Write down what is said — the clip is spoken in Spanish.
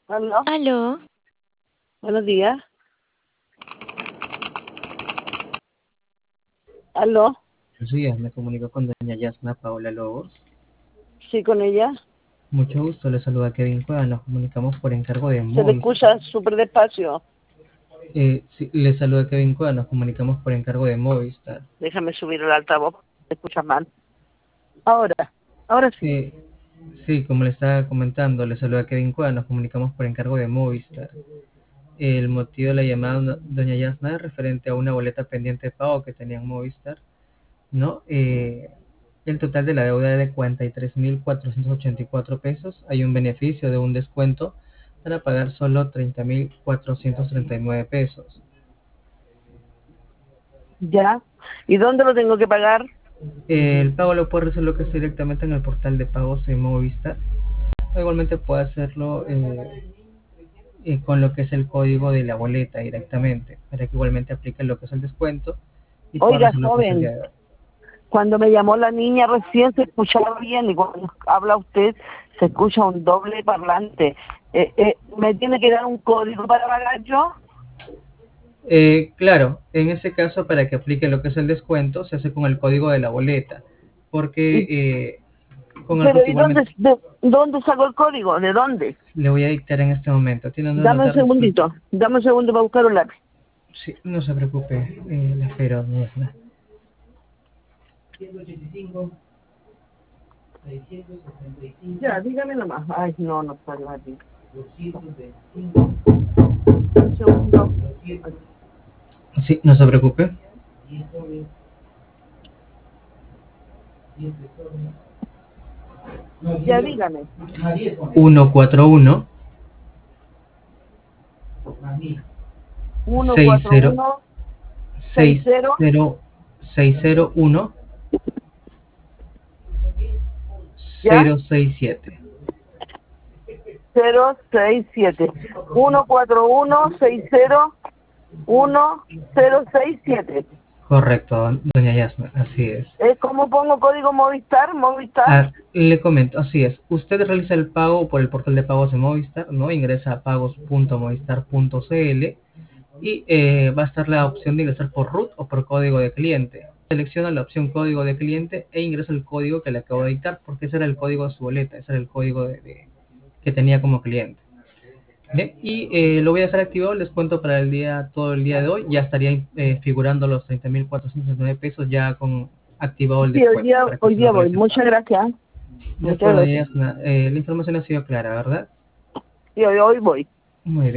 ¿Aló? Aló, Buenos días. ¿Aló? Buenos días, me comunico con doña Yasna Paola Lobos. ¿Sí con ella? Mucho gusto, le saluda Kevin Cueva, nos comunicamos por encargo de Se le Movistar. escucha súper despacio. Sí, le saluda Kevin Cueva, nos comunicamos por encargo de Movistar. Déjame subir el altavoz. Se escucha mal. Ahora sí. Eh, sí, como le estaba comentando, le saluda Kevin Cueva, nos comunicamos por encargo de Movistar. El motivo de la llamada, doña Yasna, es referente a una boleta pendiente de pago que tenía en Movistar, ¿no? El total de la deuda es de 43.484 pesos. Hay un beneficio de un descuento para pagar solo 30.439 pesos. ¿Ya? ¿Y dónde lo tengo que pagar? El pago lo puede resolver que es directamente en el portal de pagos de Movistar. O igualmente puede hacerlo con lo que es el código de la boleta directamente, para que igualmente aplique lo que es el descuento y pueda Oiga, resolver lo que es el día joven, de hoy. cuando me llamó la niña recién se escuchaba bien y cuando habla usted se escucha un doble parlante. ¿Me tiene que dar un código para pagar yo? Claro, en ese caso, para que aplique lo que es el descuento, se hace con el código de la boleta, porque ¿Y, con el pero RUT ¿y dónde, igualmente dónde saco el código? ¿De dónde? le voy a dictar en este momento. ¿Tiene dónde Dame un anotar? Disculpe. segundito. Dame un segundo para buscar un lápiz. Sí, no se preocupe, la espero, Yasna. Ya, dígame nomás. Ay, no, no está el lápiz. Un segundo. Sí, no se preocupe. Ya, dígame. 141 Uno cuatro 60 uno seis cero 60 601 ¿ya? 067. 067. 141601067. Correcto, doña Yasna, así es. ¿Cómo pongo código Movistar? Movistar. Le comento, así es. Usted realiza el pago por el portal de pagos de Movistar, ¿no? Ingresa a pagos.movistar.cl y va a estar la opción de ingresar por RUT o por código de cliente. Selecciona la opción código de cliente e ingresa el código que le acabo de dictar, porque ese era el código de su boleta, ese era el código que tenía como cliente. Bien, y lo voy a dejar activado el descuento para el día, todo el día de hoy. Ya estaría figurando los 30.409 pesos ya con activado el Sí, descuento para que hoy usted lo día voy. realice el Muchas pago. gracias. De Muchas acuerdo, gracias. Yasna. La información ha sido clara, ¿verdad? Sí, hoy voy. Muy bien.